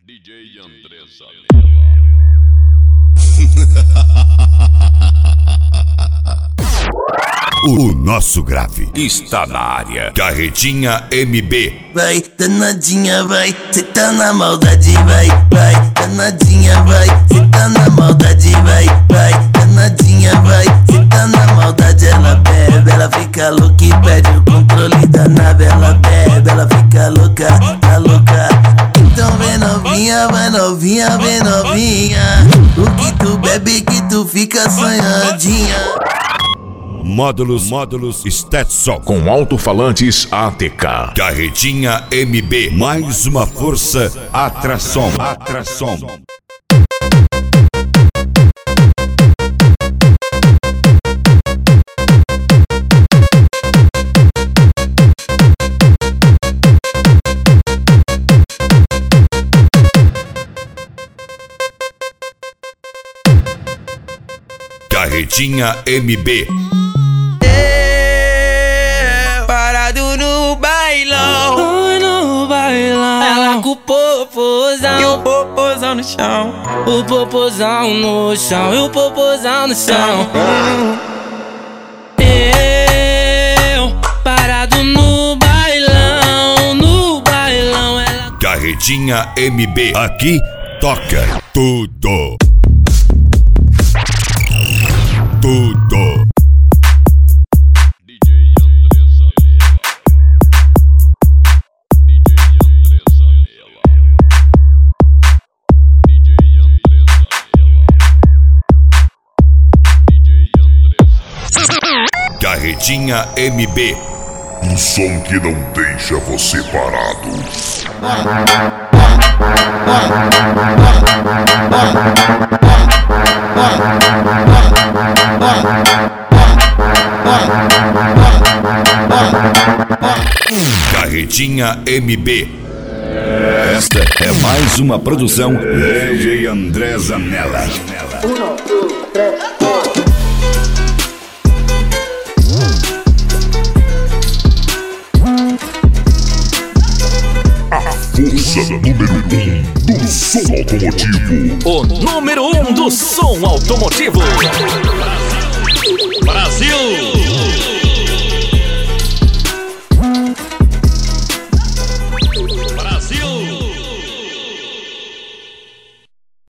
DJ André Zanella. O nosso grave está na área. Carretinha MB. Vai, danadinha, vai, cê tá na maldade, vai, danadinha, vai, cê tá na maldade, vai, danadinha, vai, cê tá na maldade. Ela bebe, ela fica louca e perde o controle da nave. Ela bebe, ela fica louca, tá louca. Então vem novinha, vai novinha, vem novinha. O que tu bebe que tu fica sonhadinha. Módulos Stetson com alto-falantes ATK. Carretinha MB. Mais uma força. Atração. Carretinha MB. Parado no bailão, no bailão. Ela com o popozão e o popozão no chão. O popozão no chão e o popozão no chão. Eu parado no bailão, ela... Carretinha MB. Aqui toca tudo. DJ André Zanella. DJ André Zanella. DJ André Zanella. DJ André Zanella. Carretinha MB. Um som que não deixa você parado. Carretinha MB. Esta é mais uma produção DJ André Zanella. 1, 2, 3, 4. Força número 1 do som automotivo. O número 1 do som automotivo. Brasil!